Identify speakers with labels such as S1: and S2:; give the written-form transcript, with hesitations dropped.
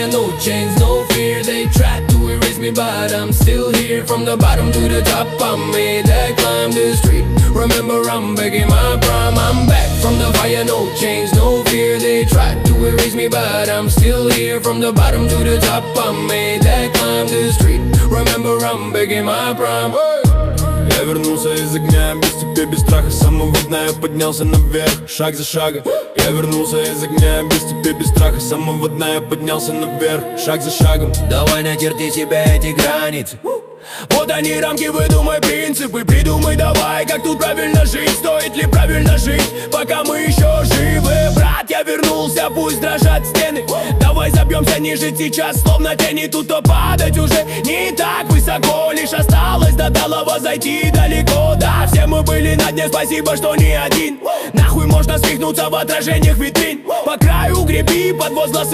S1: fire, no chains, no fear. They tried to erase me, but I'm still here. From the bottom to the top, I made that climb the street. Remember, I'm back in my prime. I'm back from the fire, no chains, no fear. They tried to erase me, but I'm still here. From the bottom to the top, I made that climb the street. Remember, I'm back in my prime.
S2: Я вернулся из огня, без тебя, без страха. С самого дна я поднялся наверх, шаг за шагом. Я вернулся из огня, без тебя, без страха. С самого дна я поднялся наверх, шаг за шагом.
S3: Давай начерти себе эти границы. Вот они рамки, выдумай принципы. Придумай давай, как тут правильно жить. Стоит ли правильно жить, пока мы еще живы? Брат, я вернулся, пусть дрожат стены. Давай забьемся ниже сейчас, словно тени. Тут-то падать уже не так высоко. Лишь осталось до талого зайти далеко. Да, все мы были на дне, спасибо, что не один. Нахуй можно свихнуться в отражениях витрин. По краю греби под возгласы